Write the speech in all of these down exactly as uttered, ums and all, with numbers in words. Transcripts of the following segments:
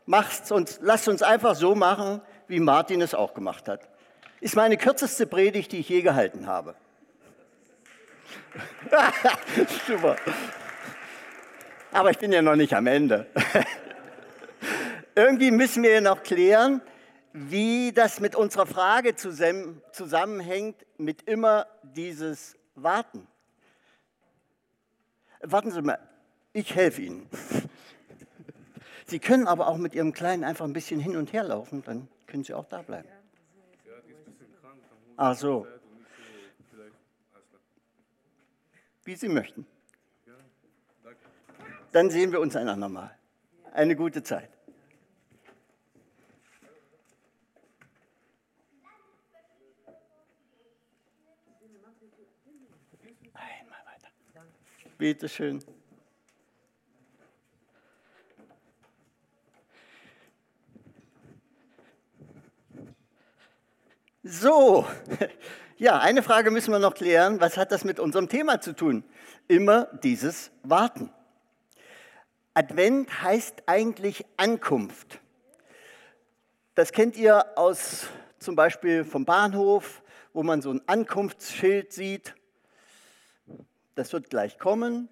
Macht's uns, lasst uns einfach so machen, wie Martin es auch gemacht hat. Ist meine kürzeste Predigt, die ich je gehalten habe. Super. Aber ich bin ja noch nicht am Ende. Irgendwie müssen wir ja noch klären, wie das mit unserer Frage zusammenhängt, mit immer dieses Warten. Warten Sie mal, ich helfe Ihnen. Sie können aber auch mit Ihrem Kleinen einfach ein bisschen hin und her laufen, dann können Sie auch da bleiben. Ja, die ist ein bisschen krank. Ach so. Wie Sie möchten. Dann sehen wir uns ein andermal. Eine gute Zeit. Einmal weiter. Bitte schön. So, ja, eine Frage müssen wir noch klären. Was hat das mit unserem Thema zu tun? Immer dieses Warten. Advent heißt eigentlich Ankunft. Das kennt ihr aus zum Beispiel vom Bahnhof, wo man so ein Ankunftsschild sieht. Das wird gleich kommen.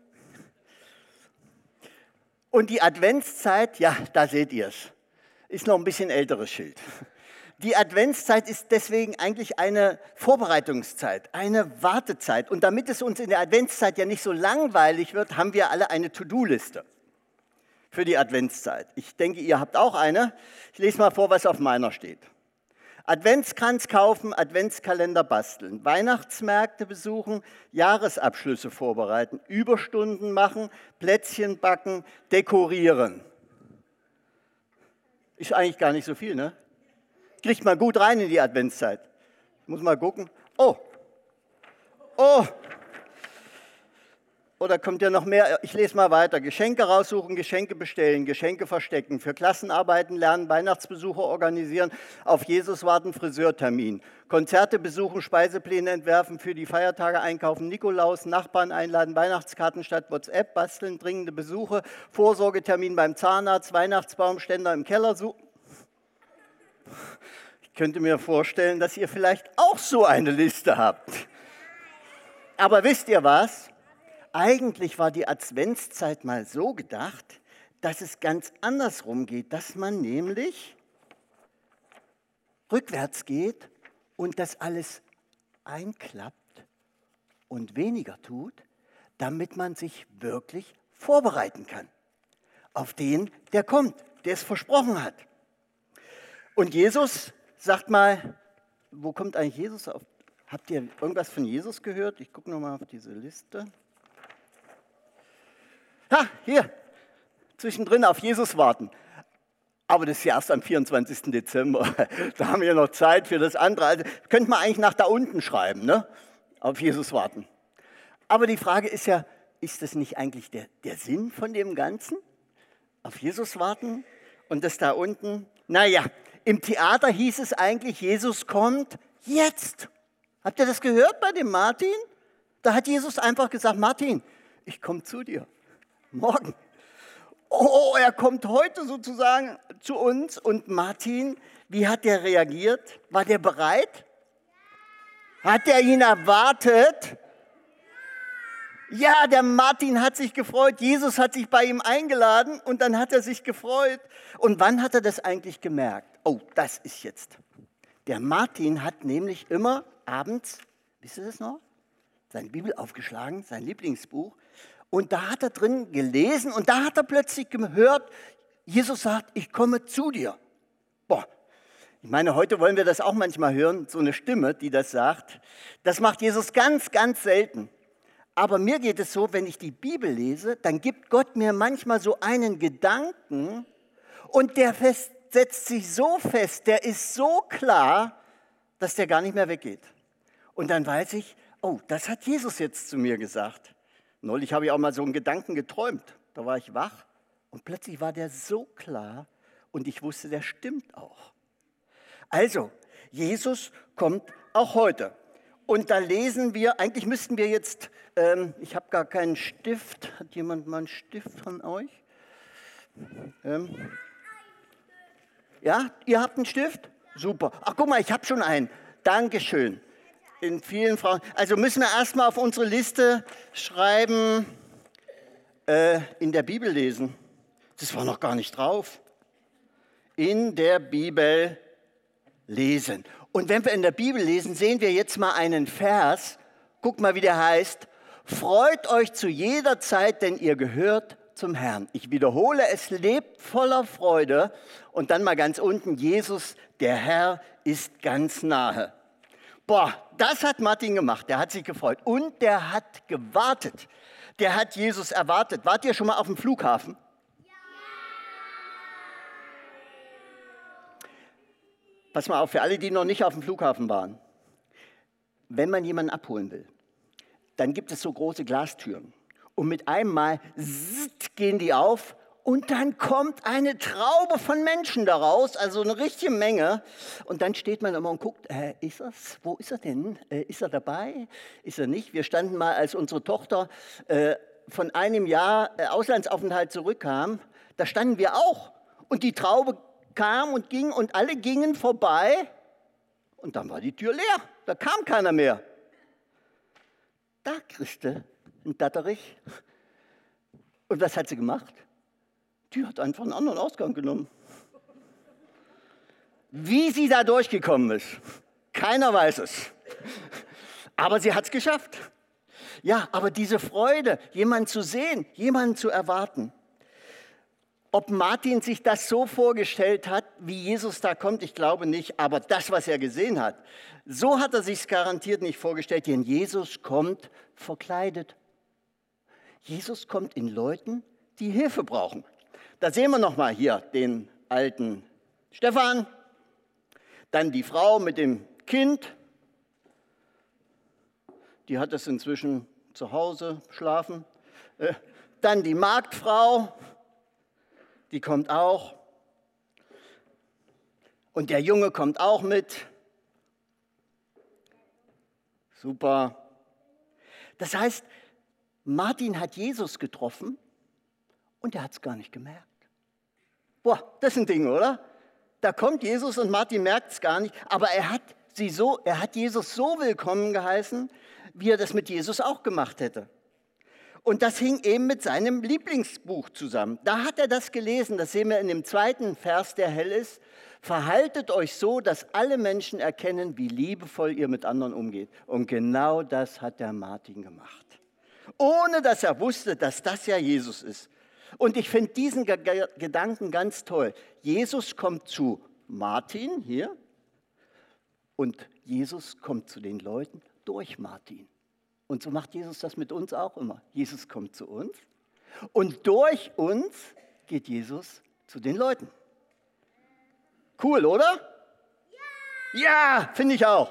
Und die Adventszeit, ja, da seht ihr es, ist noch ein bisschen älteres Schild. Die Adventszeit ist deswegen eigentlich eine Vorbereitungszeit, eine Wartezeit. Und damit es uns in der Adventszeit ja nicht so langweilig wird, haben wir alle eine To-Do-Liste für die Adventszeit. Ich denke, ihr habt auch eine. Ich lese mal vor, was auf meiner steht. Adventskranz kaufen, Adventskalender basteln, Weihnachtsmärkte besuchen, Jahresabschlüsse vorbereiten, Überstunden machen, Plätzchen backen, dekorieren. Ist eigentlich gar nicht so viel, ne? Kriegt man gut rein in die Adventszeit. Ich muss mal gucken. Oh, oh. Oder kommt ja noch mehr? Ich lese mal weiter. Geschenke raussuchen, Geschenke bestellen, Geschenke verstecken, für Klassenarbeiten lernen, Weihnachtsbesuche organisieren, auf Jesus warten, Friseurtermin, Konzerte besuchen, Speisepläne entwerfen, für die Feiertage einkaufen, Nikolaus, Nachbarn einladen, Weihnachtskarten statt WhatsApp, basteln, dringende Besuche, Vorsorgetermin beim Zahnarzt, Weihnachtsbaumständer im Keller suchen. Ich könnte mir vorstellen, dass ihr vielleicht auch so eine Liste habt. Aber wisst ihr was? Eigentlich war die Adventszeit mal so gedacht, dass es ganz andersrum geht, dass man nämlich rückwärts geht und das alles einklappt und weniger tut, damit man sich wirklich vorbereiten kann auf den, der kommt, der es versprochen hat. Und Jesus, sagt mal, wo kommt eigentlich Jesus auf? Habt ihr irgendwas von Jesus gehört? Ich gucke nochmal auf diese Liste. Ha, hier, zwischendrin auf Jesus warten. Aber das ist ja erst am vierundzwanzigsten Dezember. Da haben wir noch Zeit für das andere. Also könnte man eigentlich nach da unten schreiben, ne? Auf Jesus warten. Aber die Frage ist ja, ist das nicht eigentlich der, der Sinn von dem Ganzen? Auf Jesus warten und das da unten? Naja, im Theater hieß es eigentlich, Jesus kommt jetzt. Habt ihr das gehört bei dem Martin? Da hat Jesus einfach gesagt, Martin, ich komme zu dir. Morgen. Oh, er kommt heute sozusagen zu uns. Und Martin, wie hat der reagiert? War der bereit? Hat er ihn erwartet? Ja, der Martin hat sich gefreut. Jesus hat sich bei ihm eingeladen und dann hat er sich gefreut. Und wann hat er das eigentlich gemerkt? Oh, das ist jetzt. Der Martin hat nämlich immer abends, wisst ihr das noch? Seine Bibel aufgeschlagen, sein Lieblingsbuch. Und da hat er drin gelesen und da hat er plötzlich gehört, Jesus sagt, ich komme zu dir. Boah, ich meine, heute wollen wir das auch manchmal hören, so eine Stimme, die das sagt. Das macht Jesus ganz, ganz selten. Aber mir geht es so, wenn ich die Bibel lese, dann gibt Gott mir manchmal so einen Gedanken und der fest, setzt sich so fest, der ist so klar, dass der gar nicht mehr weggeht. Und dann weiß ich, oh, das hat Jesus jetzt zu mir gesagt. Neulich habe ich auch mal so einen Gedanken geträumt. Da war ich wach und plötzlich war der so klar und ich wusste, der stimmt auch. Also, Jesus kommt auch heute. Und da lesen wir, eigentlich müssten wir jetzt, ähm, ich habe gar keinen Stift. Hat jemand mal einen Stift von euch? Ähm, Ja, ihr habt einen Stift? Super. Ach, guck mal, ich habe schon einen. Dankeschön. In vielen Frauen. Also müssen wir erstmal auf unsere Liste schreiben, äh, in der Bibel lesen. Das war noch gar nicht drauf. In der Bibel lesen. Und wenn wir in der Bibel lesen, sehen wir jetzt mal einen Vers. Guck mal, wie der heißt. Freut euch zu jeder Zeit, denn ihr gehört zum Herrn. Ich wiederhole, es lebt voller Freude. Und dann mal ganz unten, Jesus, der Herr, ist ganz nahe. Boah, das hat Martin gemacht. Der hat sich gefreut. Und der hat gewartet. Der hat Jesus erwartet. Wart ihr schon mal auf dem Flughafen? Ja. Pass mal auf, für alle, die noch nicht auf dem Flughafen waren. Wenn man jemanden abholen will, dann gibt es so große Glastüren. Und mit einem Mal zzt, gehen die auf und dann kommt eine Traube von Menschen daraus, also eine richtige Menge. Und dann steht man immer und guckt, äh, ist das? Wo ist er denn? Äh, ist er dabei? Ist er nicht? Wir standen mal, als unsere Tochter äh, von einem Jahr äh, Auslandsaufenthalt zurückkam, da standen wir auch. Und die Traube kam und ging und alle gingen vorbei. Und dann war die Tür leer, da kam keiner mehr. Da kriegste ein Datterich. Und was hat sie gemacht? Die hat einfach einen anderen Ausgang genommen. Wie sie da durchgekommen ist, keiner weiß es. Aber sie hat es geschafft. Ja, aber diese Freude, jemanden zu sehen, jemanden zu erwarten. Ob Martin sich das so vorgestellt hat, wie Jesus da kommt, ich glaube nicht. Aber das, was er gesehen hat, so hat er sich es garantiert nicht vorgestellt. Denn Jesus kommt verkleidet. Jesus kommt in Leuten, die Hilfe brauchen. Da sehen wir nochmal hier den alten Stefan, dann die Frau mit dem Kind, die hat es inzwischen zu Hause schlafen, dann die Marktfrau, die kommt auch und der Junge kommt auch mit. Super. Das heißt, Martin hat Jesus getroffen und er hat es gar nicht gemerkt. Boah, das ist ein Ding, oder? Da kommt Jesus und Martin merkt es gar nicht, aber er hat, sie so, er hat Jesus so willkommen geheißen, wie er das mit Jesus auch gemacht hätte. Und das hing eben mit seinem Lieblingsbuch zusammen. Da hat er das gelesen, das sehen wir in dem zweiten Vers, der hell ist. Verhaltet euch so, dass alle Menschen erkennen, wie liebevoll ihr mit anderen umgeht. Und genau das hat der Martin gemacht. Ohne dass er wusste, dass das ja Jesus ist. Und ich finde diesen G- Gedanken ganz toll. Jesus kommt zu Martin hier und Jesus kommt zu den Leuten durch Martin. Und so macht Jesus das mit uns auch immer. Jesus kommt zu uns und durch uns geht Jesus zu den Leuten. Cool, oder? Ja, ja, finde ich auch.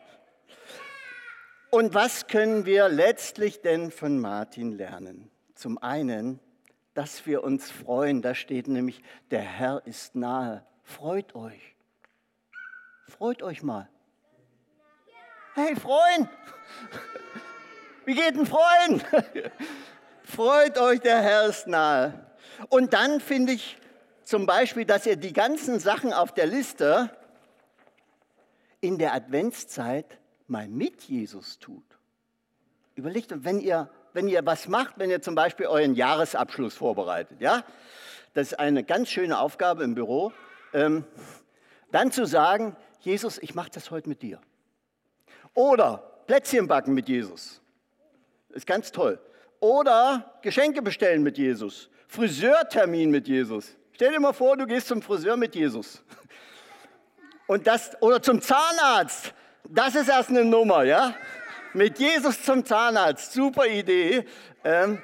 Und was können wir letztlich denn von Martin lernen? Zum einen, dass wir uns freuen. Da steht nämlich, der Herr ist nahe. Freut euch. Freut euch mal. Hey, Freund! Wie geht ein Freund? Freut euch, der Herr ist nahe. Und dann finde ich zum Beispiel, dass ihr die ganzen Sachen auf der Liste in der Adventszeit mal mit Jesus tut. Überlegt, wenn ihr, wenn ihr was macht, wenn ihr zum Beispiel euren Jahresabschluss vorbereitet, ja, das ist eine ganz schöne Aufgabe im Büro, ähm, dann zu sagen, Jesus, ich mache das heute mit dir. Oder Plätzchen backen mit Jesus. Ist ganz toll. Oder Geschenke bestellen mit Jesus. Friseurtermin mit Jesus. Stell dir mal vor, du gehst zum Friseur mit Jesus. Und das, oder zum Zahnarzt. Das ist erst eine Nummer, ja? Mit Jesus zum Zahnarzt. Super Idee. Ähm,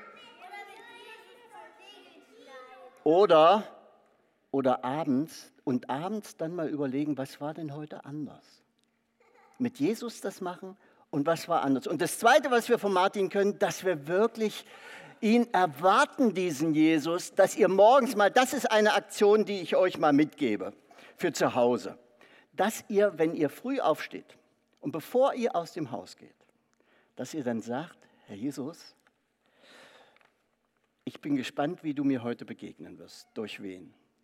oder, oder abends. Und abends dann mal überlegen, was war denn heute anders? Mit Jesus das machen. Und was war anders? Und das Zweite, was wir von Martin können, dass wir wirklich ihn erwarten, diesen Jesus, dass ihr morgens mal, das ist eine Aktion, die ich euch mal mitgebe für zu Hause, dass ihr, wenn ihr früh aufsteht und bevor ihr aus dem Haus geht, dass ihr dann sagt, Herr Jesus, ich bin gespannt, wie du mir heute begegnen wirst, durch wen.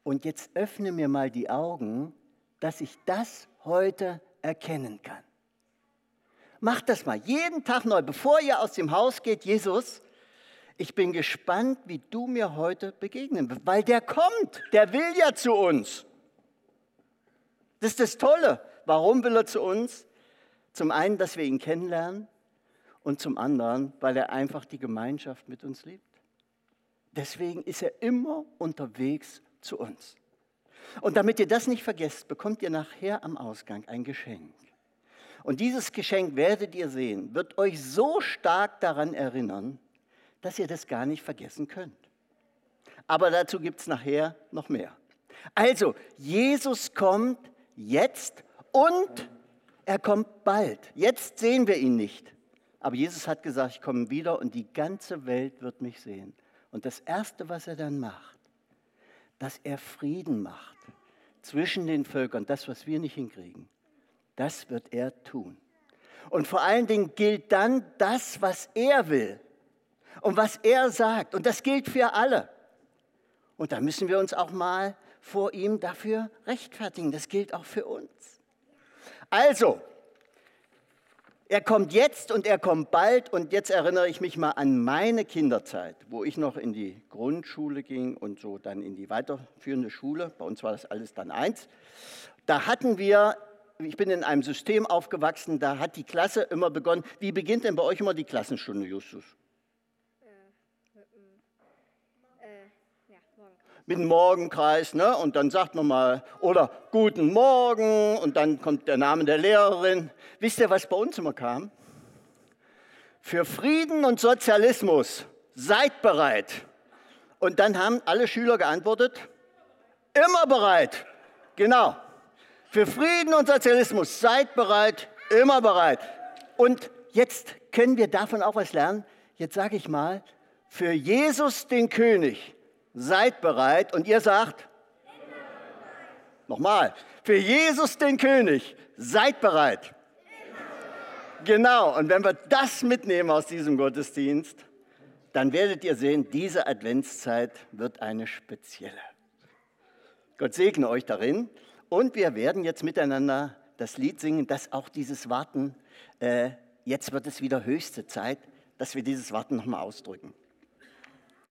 Und jetzt öffne mir mal die Augen, dass ich das heute erkennen kann. Macht das mal jeden Tag neu, bevor ihr aus dem Haus geht. Jesus, ich bin gespannt, wie du mir heute begegnen wirst, weil der kommt, der will ja zu uns. Das ist das Tolle. Warum will er zu uns? Zum einen, dass wir ihn kennenlernen und zum anderen, weil er einfach die Gemeinschaft mit uns liebt. Deswegen ist er immer unterwegs zu uns. Und damit ihr das nicht vergesst, bekommt ihr nachher am Ausgang ein Geschenk. Und dieses Geschenk, werdet ihr sehen, wird euch so stark daran erinnern, dass ihr das gar nicht vergessen könnt. Aber dazu gibt es nachher noch mehr. Also, Jesus kommt jetzt und er kommt bald. Jetzt sehen wir ihn nicht. Aber Jesus hat gesagt, ich komme wieder und die ganze Welt wird mich sehen. Und das Erste, was er dann macht, dass er Frieden macht zwischen den Völkern, das, was wir nicht hinkriegen, das wird er tun. Und vor allen Dingen gilt dann das, was er will und was er sagt. Und das gilt für alle. Und da müssen wir uns auch mal vor ihm dafür rechtfertigen. Das gilt auch für uns. Also, er kommt jetzt und er kommt bald. Und jetzt erinnere ich mich mal an meine Kinderzeit, wo ich noch in die Grundschule ging und so dann in die weiterführende Schule. Bei uns war das alles dann eins. Da hatten wir, ich bin in einem System aufgewachsen, da hat die Klasse immer begonnen. Wie beginnt denn bei euch immer die Klassenstunde, Justus? Mit dem Morgenkreis, ne? Und dann sagt man mal, oder guten Morgen, und dann kommt der Name der Lehrerin. Wisst ihr, was bei uns immer kam? Für Frieden und Sozialismus, seid bereit. Und dann haben alle Schüler geantwortet, immer bereit. Genau. Für Frieden und Sozialismus, seid bereit, immer bereit. Und jetzt können wir davon auch was lernen. Jetzt sage ich mal, für Jesus den König, seid bereit. Und ihr sagt, nochmal, für Jesus den König, seid bereit. Genau, und wenn wir das mitnehmen aus diesem Gottesdienst, dann werdet ihr sehen, diese Adventszeit wird eine spezielle. Gott segne euch darin und wir werden jetzt miteinander das Lied singen, dass auch dieses Warten, äh, jetzt wird es wieder höchste Zeit, dass wir dieses Warten nochmal ausdrücken.